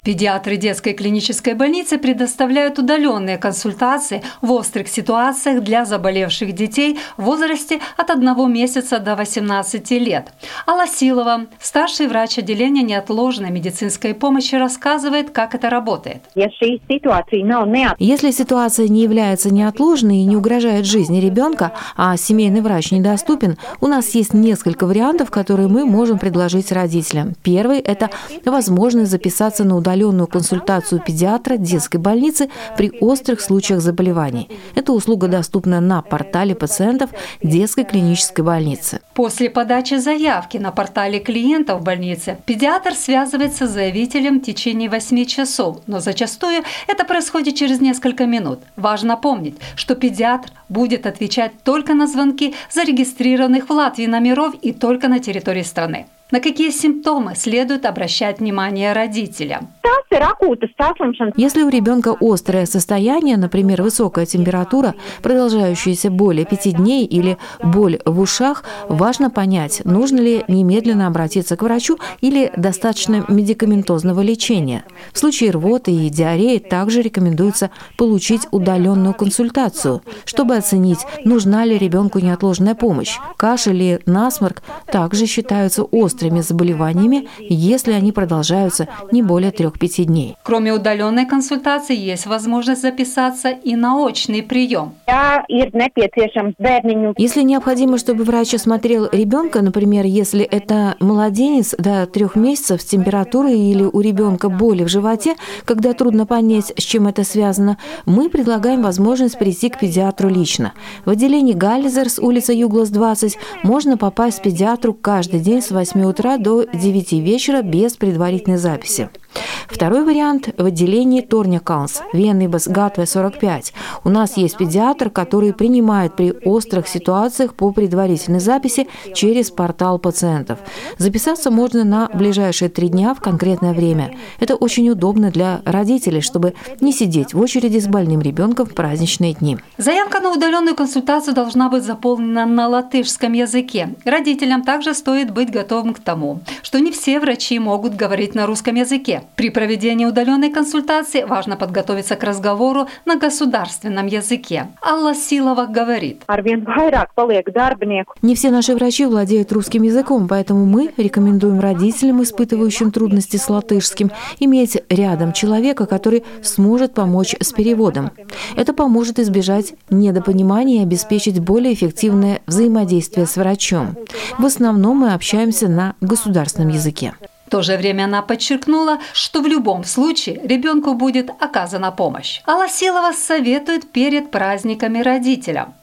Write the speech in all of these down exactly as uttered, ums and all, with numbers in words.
Педиатры детской клинической больницы предоставляют удаленные консультации в острых ситуациях для заболевших детей в возрасте от одного месяца до восемнадцати лет. Алла Силова, старший врач отделения неотложной медицинской помощи, рассказывает, как это работает. Если ситуация не является неотложной и не угрожает жизни ребенка, а семейный врач недоступен, у нас есть несколько вариантов, которые мы можем предложить родителям. Первый – это возможность записаться на удаленную удаленную консультацию педиатра детской больницы при острых случаях заболеваний. Эта услуга доступна на портале пациентов детской клинической больницы. После подачи заявки на портале клиентов больницы педиатр связывается с заявителем в течение восьми часов, но зачастую это происходит через несколько минут. Важно помнить, что педиатр будет отвечать только на звонки зарегистрированных в Латвии номеров и только на территории страны. На какие симптомы следует обращать внимание родителям? Если у ребенка острое состояние, например, высокая температура, продолжающаяся более пяти дней или боль в ушах, важно понять, нужно ли немедленно обратиться к врачу или достаточно медикаментозного лечения. В случае рвоты и диареи также рекомендуется получить удаленную консультацию, чтобы оценить, нужна ли ребенку неотложная помощь. Кашель и насморк также считаются острыми заболеваниями, если они продолжаются не более трех-пяти дней. Кроме удаленной консультации, есть возможность записаться и на очный прием. Если необходимо, чтобы врач осмотрел ребенка, например, если это младенец до трех месяцев с температурой или у ребенка боли в животе, когда трудно понять, с чем это связано, мы предлагаем возможность прийти к педиатру лично. В отделении Галлизер с улицы Юглас, двадцать можно попасть к педиатру каждый день с восьми утра до девяти вечера без предварительной записи. Второй вариант – в отделении Торня Калнс, Веннибас Гатве сорок пять. У нас есть педиатр, который принимает при острых ситуациях по предварительной записи через портал пациентов. Записаться можно на ближайшие три дня в конкретное время. Это очень удобно для родителей, чтобы не сидеть в очереди с больным ребенком в праздничные дни. Заявка на удаленную консультацию должна быть заполнена на латышском языке. Родителям также стоит быть готовым к тому, что не все врачи могут говорить на русском языке. При проведении удаленной консультации важно подготовиться к разговору на государственном языке. Алла Силова говорит: не все наши врачи владеют русским языком, поэтому мы рекомендуем родителям, испытывающим трудности с латышским, иметь рядом человека, который сможет помочь с переводом. Это поможет избежать недопонимания и обеспечить более эффективное взаимодействие с врачом. В основном мы общаемся на государственном языке. В то же время она подчеркнула, что в любом случае ребенку будет оказана помощь. Алла Силова советует перед праздниками родителям.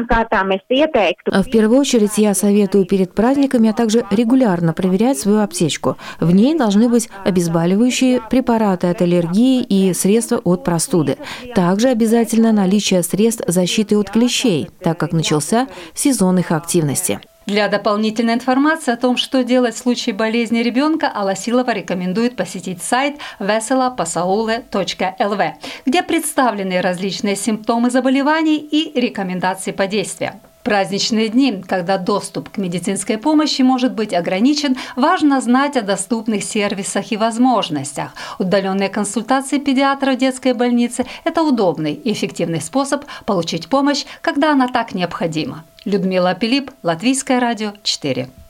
В первую очередь я советую перед праздниками, а также регулярно проверять свою аптечку. В ней должны быть обезболивающие, препараты от аллергии и средства от простуды. Также обязательно наличие средств защиты от клещей, так как начался сезон их активности. Для дополнительной информации о том, что делать в случае болезни ребенка, Алла Силова рекомендует посетить сайт весела пасауле точка эл ви, где представлены различные симптомы заболеваний и рекомендации по действиям. В праздничные дни, когда доступ к медицинской помощи может быть ограничен, важно знать о доступных сервисах и возможностях. Удаленные консультации педиатра в детской больнице – это удобный и эффективный способ получить помощь, когда она так необходима. Людмила Пилип, Латвийское радио четыре.